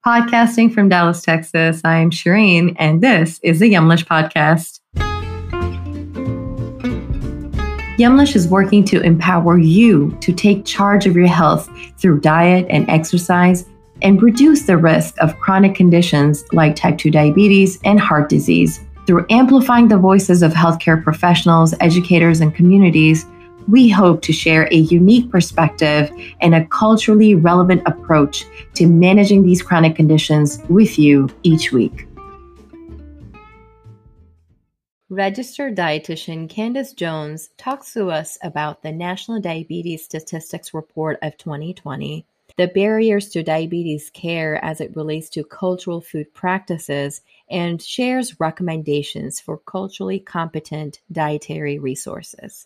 Podcasting from Dallas, Texas. I'm Shireen, and this is the Yumlish Podcast. Yumlish is working to empower you to take charge of your health through diet and exercise and reduce the risk of chronic conditions like type 2 diabetes and heart disease. Through amplifying the voices of healthcare professionals, educators, and communities, we hope to share a unique perspective and a culturally relevant approach to managing these chronic conditions with you each week. Registered dietitian Candace Jones talks to us about the National Diabetes Statistics Report of 2020, the barriers to diabetes care as it relates to cultural food practices, and shares recommendations for culturally competent dietary resources.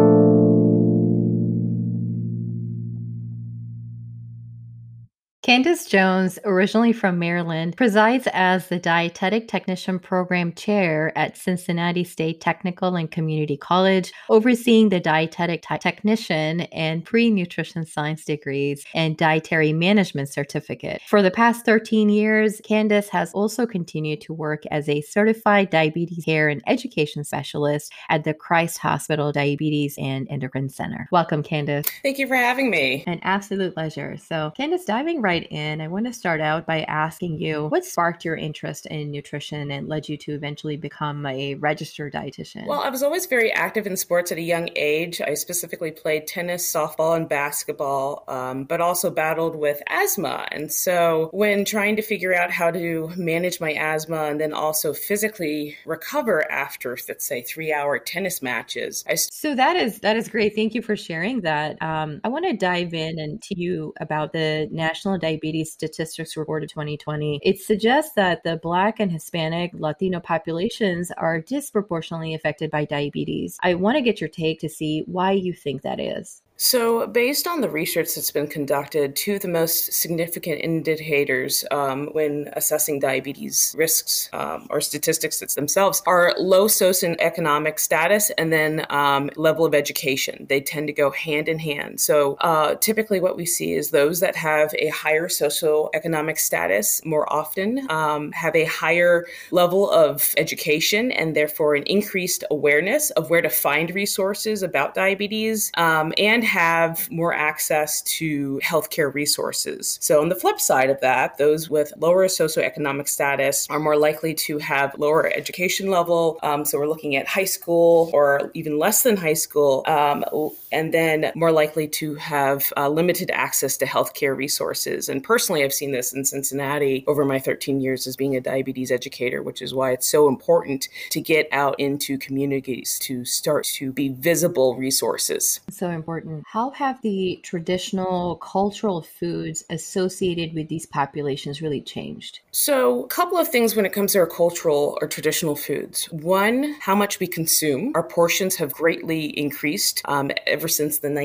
Candace Jones, originally from Maryland, presides as the Dietetic Technician Program Chair at Cincinnati State Technical and Community College, overseeing the Dietetic Technician and Pre-Nutrition Science degrees and Dietary Management Certificate. For the past 13 years, Candace has also continued to work as a Certified Diabetes Care and Education Specialist at the Christ Hospital Diabetes and Endocrine Center. Welcome, Candace. Thank you for having me. An absolute pleasure. So, Candace, diving right in, I want to start out by asking you what sparked your interest in nutrition and led you to eventually become a registered dietitian? Well, I was always very active in sports at a young age. I specifically played tennis, softball, and basketball, but also battled with asthma. And so when trying to figure out how to manage my asthma and then also physically recover after, let's say, 3-hour tennis matches. So that is great. Thank you for sharing that. I want to dive in and to you about the National Diabetes Statistics Report of 2020. It suggests that the Black and Hispanic Latino populations are disproportionately affected by diabetes. I want to get your take to see why you think that is. So based on the research that's been conducted, two of the most significant indicators when assessing diabetes risks or statistics themselves are low socioeconomic status and then level of education. They tend to go hand in hand. So typically what we see is those that have a higher socioeconomic status more often have a higher level of education and therefore an increased awareness of where to find resources about diabetes and have more access to healthcare resources. So on the flip side of that, those with lower socioeconomic status are more likely to have lower education level. So we're looking at high school or even less than high school, and then more likely to have limited access to healthcare resources. And personally, I've seen this in Cincinnati over my 13 years as being a diabetes educator, which is why it's so important to get out into communities to start to be visible resources. So important. How have the traditional cultural foods associated with these populations really changed? So a couple of things when it comes to our cultural or traditional foods. One, how much we consume. Our portions have greatly increased ever since the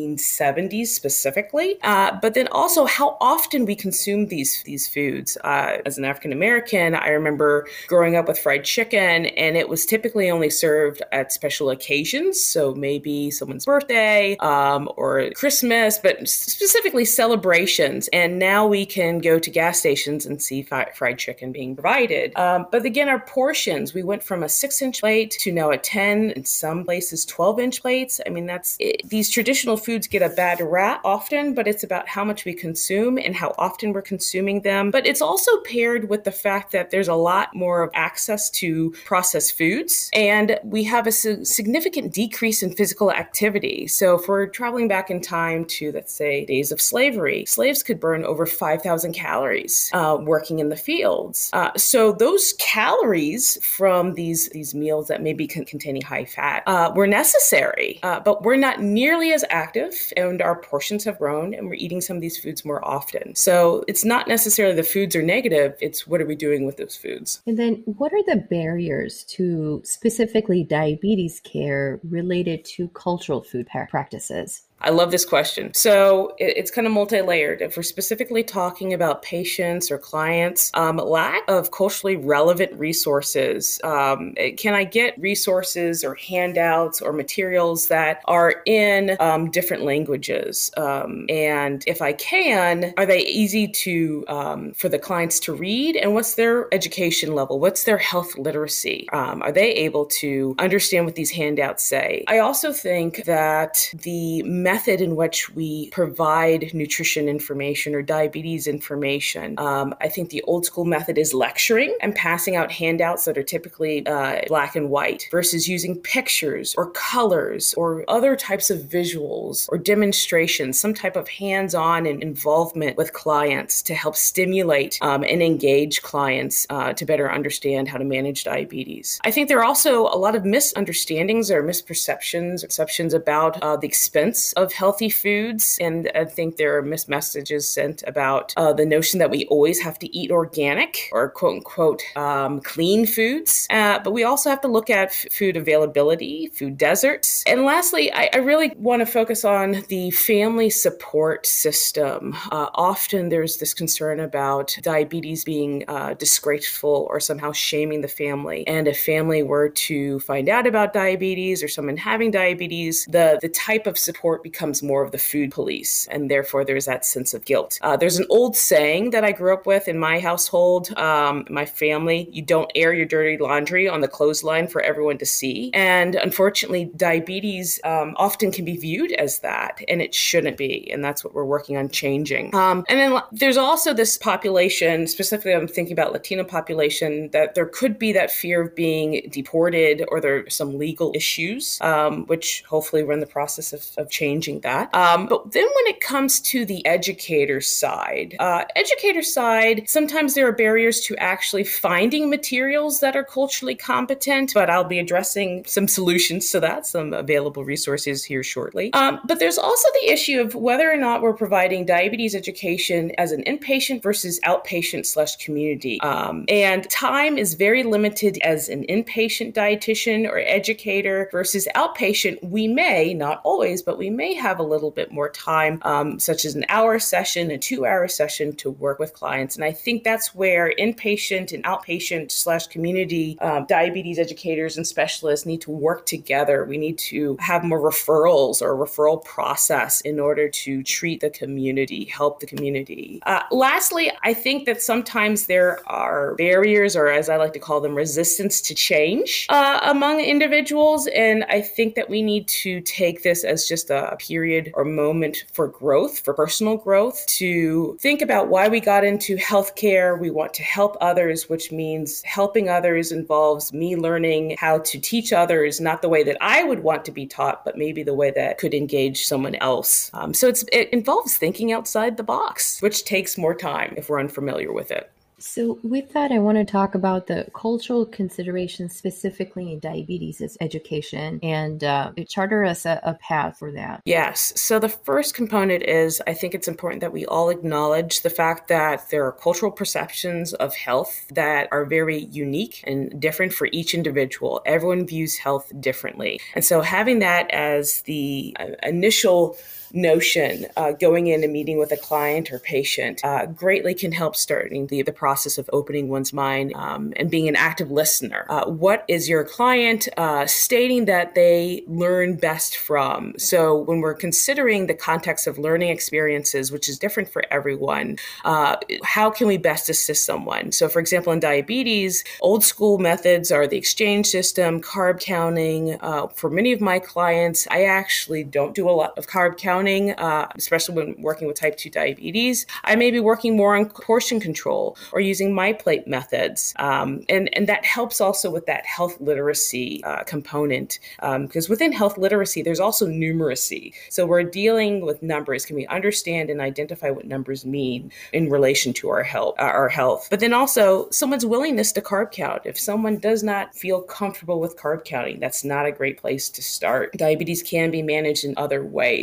1970s specifically. But then also how often we consume these foods. As an African American, I remember growing up with fried chicken, and it was typically only served at special occasions. So maybe someone's birthday, or Christmas, but specifically celebrations. And now we can go to gas stations and see fried chicken being provided. But again, our portions, we went from a 6-inch plate to now a 10, in some places 12-inch plates. I mean, these traditional foods get a bad rap often, but it's about how much we consume and how often we're consuming them. But it's also paired with the fact that there's a lot more of access to processed foods, and we have a significant decrease in physical activity. So if we're traveling back in time to, let's say, days of slavery, slaves could burn over 5,000 calories working in the fields. So those calories from these meals that may be containing high fat were necessary, but we're not nearly as active, and our portions have grown, and we're eating some of these foods more often. So it's not necessarily the foods are negative, it's what are we doing with those foods. And then what are the barriers to specifically diabetes care related to cultural food practices? I love this question. So it's kind of multi-layered. If we're specifically talking about patients or clients, lack of culturally relevant resources. Can I get resources or handouts or materials that are in different languages? And if I can, are they easy to for the clients to read? And what's their education level? What's their health literacy? Are they able to understand what these handouts say? I also think that the method in which we provide nutrition information or diabetes information, I think the old school method is lecturing and passing out handouts that are typically black and white versus using pictures or colors or other types of visuals or demonstrations, some type of hands-on and involvement with clients to help stimulate and engage clients to better understand how to manage diabetes. I think there are also a lot of misunderstandings or misperceptions about the expense of healthy foods. And I think there are missed messages sent about the notion that we always have to eat organic or quote unquote clean foods. But we also have to look at food availability, food deserts. And lastly, I really want to focus on the family support system. Often there's this concern about diabetes being disgraceful or somehow shaming the family. And if family were to find out about diabetes or someone having diabetes, the type of support becomes more of the food police. And therefore, there's that sense of guilt. There's an old saying that I grew up with in my household, my family: you don't air your dirty laundry on the clothesline for everyone to see. And unfortunately, diabetes often can be viewed as that, and it shouldn't be. And that's what we're working on changing. And then there's also this population, specifically I'm thinking about Latino population, that there could be that fear of being deported or there are some legal issues, which hopefully we're in the process of changing that. But then when it comes to the educator side, sometimes there are barriers to actually finding materials that are culturally competent, but I'll be addressing some solutions to that, some available resources here shortly. But there's also the issue of whether or not we're providing diabetes education as an inpatient versus outpatient/community. And time is very limited as an inpatient dietitian or educator versus outpatient. We may, not always, but we may have a little bit more time, such as an hour session, a 2-hour session to work with clients. And I think that's where inpatient and outpatient/community diabetes educators and specialists need to work together. We need to have more referrals or a referral process in order to treat the community, help the community. Lastly, I think that sometimes there are barriers, or as I like to call them, resistance to change among individuals. And I think that we need to take this as just a period or moment for growth, for personal growth, to think about why we got into healthcare. We want to help others, which means helping others involves me learning how to teach others, not the way that I would want to be taught, but maybe the way that could engage someone else. So it involves thinking outside the box, which takes more time if we're unfamiliar with it. So with that, I want to talk about the cultural considerations specifically in diabetes education and charter us a path for that. Yes. So the first component is, I think it's important that we all acknowledge the fact that there are cultural perceptions of health that are very unique and different for each individual. Everyone views health differently. And so having that as the initial notion going in and meeting with a client or patient greatly can help starting the process of opening one's mind and being an active listener. What is your client stating that they learn best from? So when we're considering the context of learning experiences, which is different for everyone, how can we best assist someone? So for example, in diabetes, old school methods are the exchange system, carb counting. For many of my clients, I actually don't do a lot of carb counting, especially when working with type 2 diabetes. I may be working more on portion control or using MyPlate methods. And that helps also with that health literacy component, because within health literacy, there's also numeracy. So we're dealing with numbers. Can we understand and identify what numbers mean in relation to our health? But then also someone's willingness to carb count. If someone does not feel comfortable with carb counting, that's not a great place to start. Diabetes can be managed in other ways. It's not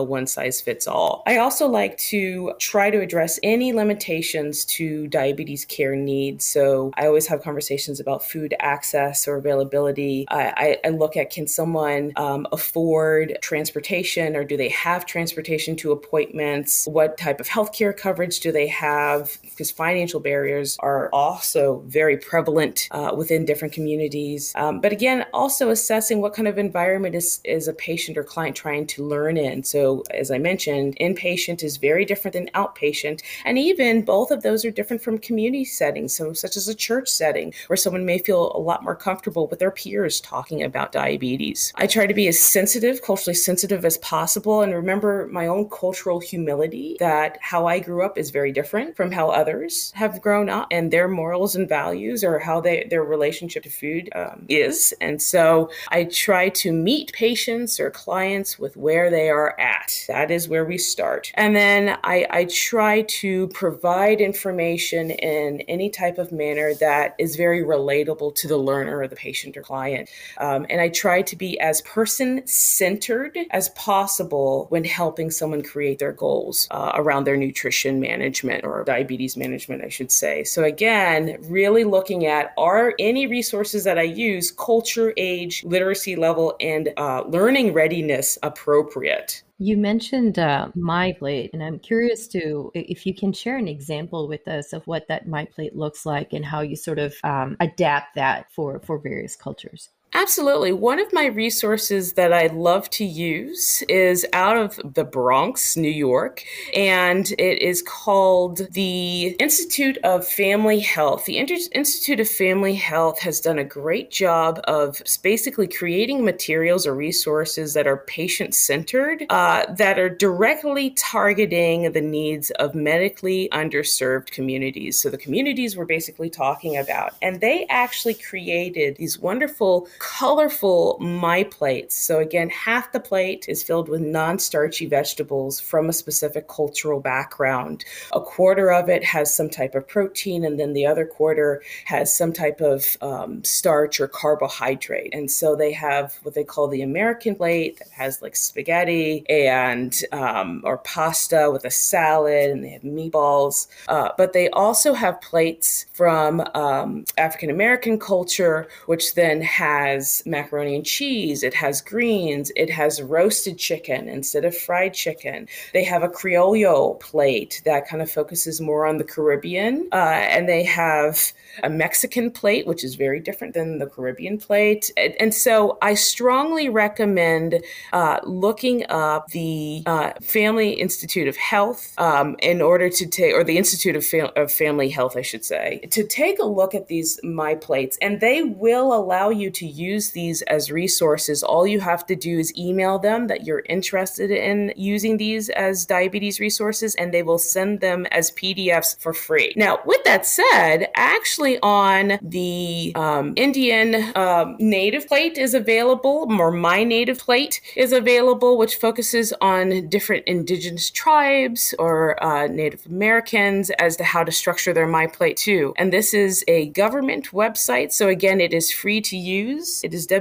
a one size fits all. I also like to try to address any limitations to diabetes care needs. So I always have conversations about food access or availability. I look at, can someone afford transportation, or do they have transportation to appointments? What type of healthcare coverage do they have? Because financial barriers are also very prevalent within different communities. But again, also assessing what kind of environment is a patient or client trying to learn in. So as I mentioned, inpatient is very different than outpatient. And even both of those are different from community settings. So such as a church setting where someone may feel a lot more comfortable with their peers talking about diabetes. I try to be as sensitive, culturally sensitive as possible, and remember my own cultural humility, that how I grew up is very different from how others have grown up, and their morals and values, or how their relationship to food is. And so I try to meet patients or clients with where they are at. That is where we start. And then I try to provide information in any type of manner that is very relatable to the learner or the patient or client. And I try to be as person-centered as possible when helping someone create their goals around their nutrition management, or diabetes management, I should say. So again, really looking at, are any resources that I use culture, age, literacy level, and learning readiness appropriate? You mentioned MyPlate, and I'm curious if you can share an example with us of what that MyPlate looks like and how you sort of adapt that for various cultures. Absolutely. One of my resources that I love to use is out of the Bronx, New York, and it is called the Institute of Family Health. The Institute of Family Health has done a great job of basically creating materials or resources that are patient-centered, that are directly targeting the needs of medically underserved communities. So the communities we're basically talking about. And they actually created these wonderful colorful MyPlates. So again, half the plate is filled with non-starchy vegetables from a specific cultural background. A quarter of it has some type of protein, and then the other quarter has some type of starch or carbohydrate. And so they have what they call the American plate that has like spaghetti and or pasta with a salad, and they have meatballs. But they also have plates from African American culture, which then has macaroni and cheese, it has greens, it has roasted chicken instead of fried chicken. They have a Criollo plate that kind of focuses more on the Caribbean, and they have a Mexican plate, which is very different than the Caribbean plate. And so I strongly recommend looking up the Family Institute of Health in order to take, or the Institute of Family Health, I should say, to take a look at these MyPlates, and they will allow you to use these as resources. All you have to do is email them that you're interested in using these as diabetes resources, and they will send them as PDFs for free. Now, with that said, actually on the Indian native plate is available, or My Native Plate is available, which focuses on different indigenous tribes or Native Americans as to how to structure their MyPlate too. And this is a government website. So again, it is free to use. It is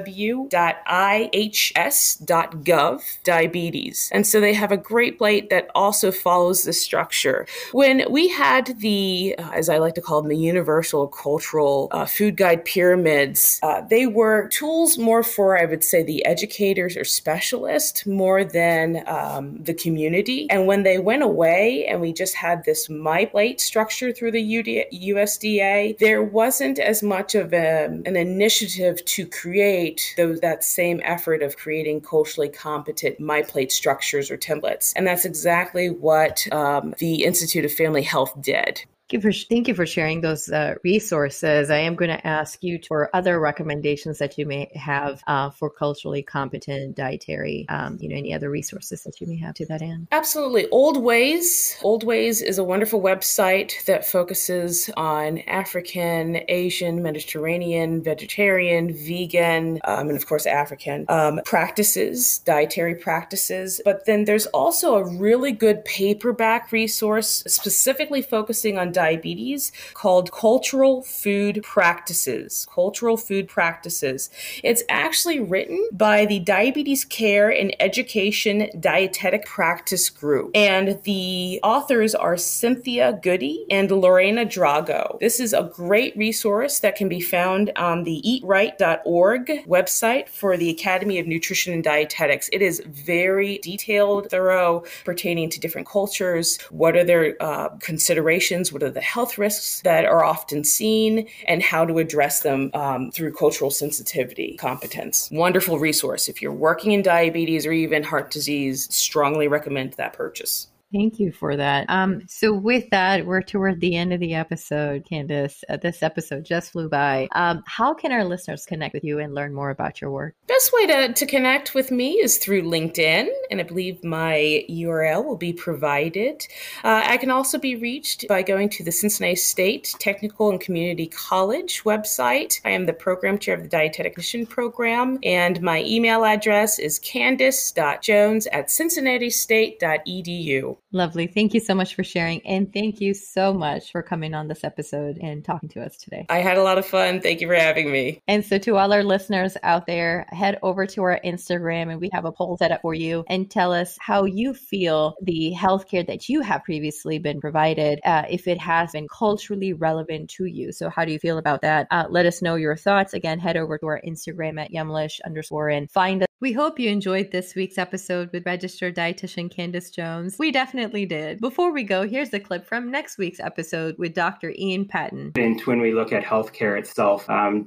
www.ihs.gov diabetes. And so they have a great plate that also follows the structure. When we had the, as I like to call them, the universal cultural food guide pyramids, they were tools more for, I would say, the educators or specialists more than the community. And when they went away and we just had this MyPlate structure through the USDA, there wasn't as much of an initiative to create that same effort of creating culturally competent MyPlate structures or templates. And that's exactly what the Institute of Family Health did. Thank you for sharing those resources. I am going to ask you for other recommendations that you may have for culturally competent dietary, any other resources that you may have to that end. Absolutely. Old Ways. Old Ways is a wonderful website that focuses on African, Asian, Mediterranean, vegetarian, vegan, and of course African practices, dietary practices. But then there's also a really good paperback resource specifically focusing on diabetes called Cultural Food Practices. Cultural Food Practices. It's actually written by the Diabetes Care and Education Dietetic Practice Group. And the authors are Cynthia Goody and Lorena Drago. This is a great resource that can be found on the eatright.org website for the Academy of Nutrition and Dietetics. It is very detailed, thorough, pertaining to different cultures. What are their considerations? What are the health risks that are often seen, and how to address them through cultural sensitivity competence? Wonderful resource. If you're working in diabetes or even heart disease, strongly recommend that purchase. Thank you for that. So with that, we're toward the end of the episode, Candace. This episode just flew by. How can our listeners connect with you and learn more about your work? Best way to connect with me is through LinkedIn, and I believe my URL will be provided. I can also be reached by going to the Cincinnati State Technical and Community College website. I am the program chair of the Dietetic Technician program, and my email address is candice.jones@cincinnati-state.edu. Lovely. Thank you so much for sharing. And thank you so much for coming on this episode and talking to us today. I had a lot of fun. Thank you for having me. And so to all our listeners out there, head over to our Instagram and we have a poll set up for you, and tell us how you feel the healthcare that you have previously been provided, if it has been culturally relevant to you. So how do you feel about that? Let us know your thoughts. Again, head over to our Instagram at Yumlish_ and find us. We hope you enjoyed this week's episode with registered dietitian Candace Jones. We definitely did. Before we go, here's a clip from next week's episode with Dr. Ian Patton. And when we look at healthcare itself,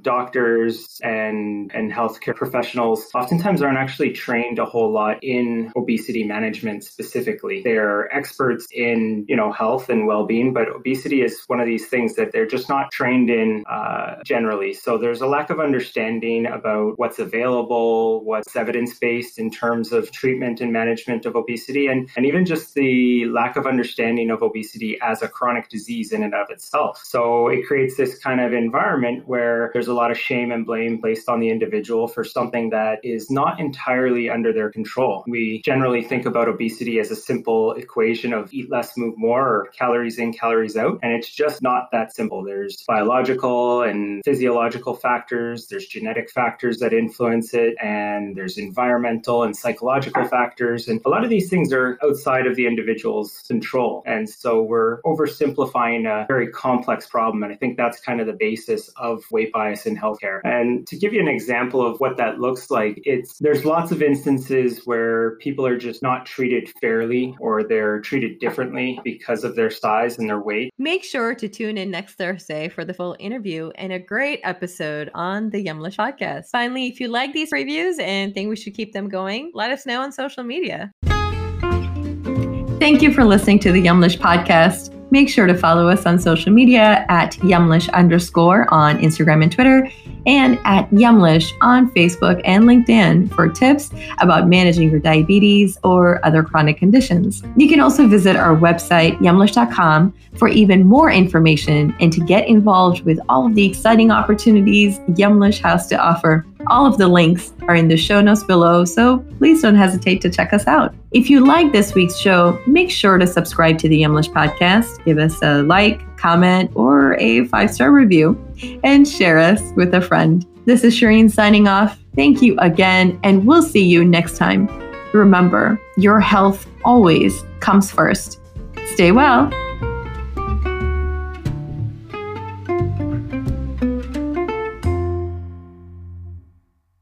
doctors and healthcare professionals oftentimes aren't actually trained a whole lot in obesity management specifically. They're experts in, health and well-being, but obesity is one of these things that they're just not trained in generally. So there's a lack of understanding about what's available, what's evidence-based in terms of treatment and management of obesity, and even just the lack of understanding of obesity as a chronic disease in and of itself. So it creates this kind of environment where there's a lot of shame and blame placed on the individual for something that is not entirely under their control. We generally think about obesity as a simple equation of eat less, move more, or calories in, calories out, and it's just not that simple. There's biological and physiological factors, there's genetic factors that influence it, and there's environmental and psychological factors. And a lot of these things are outside of the individual's control. And so we're oversimplifying a very complex problem. And I think that's kind of the basis of weight bias in healthcare. And to give you an example of what that looks like, there's lots of instances where people are just not treated fairly, or they're treated differently because of their size and their weight. Make sure to tune in next Thursday for the full interview and a great episode on the Yumlish podcast. Finally, if you like these reviews and think we should keep them going, let us know on social media. Thank you for listening to the Yumlish podcast. Make sure to follow us on social media at Yumlish_ on Instagram and Twitter, and at Yumlish on Facebook and LinkedIn for tips about managing your diabetes or other chronic conditions. You can also visit our website, yumlish.com, for even more information and to get involved with all of the exciting opportunities Yumlish has to offer. All of the links are in the show notes below, so please don't hesitate to check us out. If you like this week's show, make sure to subscribe to the Yumlish podcast, give us a like, comment, or a 5-star review, and share us with a friend. This is Shireen signing off. Thank you again, and we'll see you next time. Remember, your health always comes first. Stay well.